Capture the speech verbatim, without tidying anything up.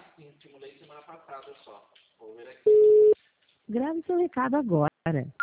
sim, estimulei semana passada só. Vou ver aqui. Grave seu recado agora.